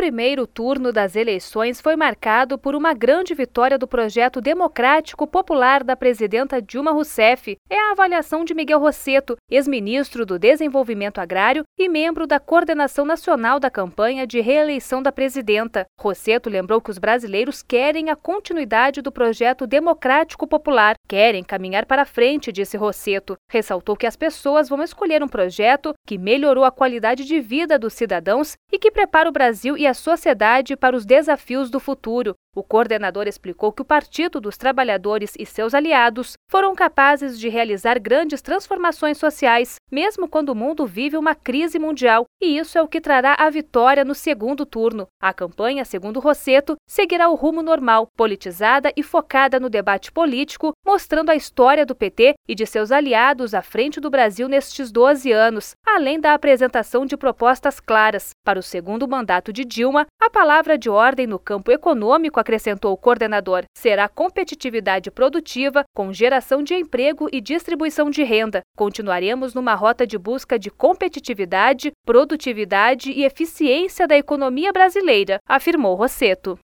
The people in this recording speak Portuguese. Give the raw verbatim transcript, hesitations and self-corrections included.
primeiro turno das eleições foi marcado por uma grande vitória do projeto democrático popular da presidenta Dilma Rousseff. É a avaliação de Miguel Rosseto, ex-ministro do Desenvolvimento Agrário e membro da coordenação nacional da campanha de reeleição da presidenta. Rosseto lembrou que os brasileiros querem a continuidade do projeto democrático popular, querem caminhar para frente, disse Rosseto. Ressaltou que as pessoas vão escolher um projeto que melhorou a qualidade de vida dos cidadãos e que prepara o Brasil e a sociedade para os desafios do futuro. O coordenador explicou que o Partido dos Trabalhadores e seus aliados foram capazes de realizar grandes transformações sociais, mesmo quando o mundo vive uma crise mundial, e isso é o que trará a vitória no segundo turno. A campanha, segundo Rosseto, seguirá o rumo normal, politizada e focada no debate político, mostrando a história do P T e de seus aliados à frente do Brasil nestes doze anos, além da apresentação de propostas claras. Para o segundo mandato de Dilma, a palavra de ordem no campo econômico, acrescentou o coordenador, será competitividade produtiva, com geração de emprego e distribuição de renda. Continuaremos numa rota de busca de competitividade, produtividade e eficiência da economia brasileira, afirmou Rosseto.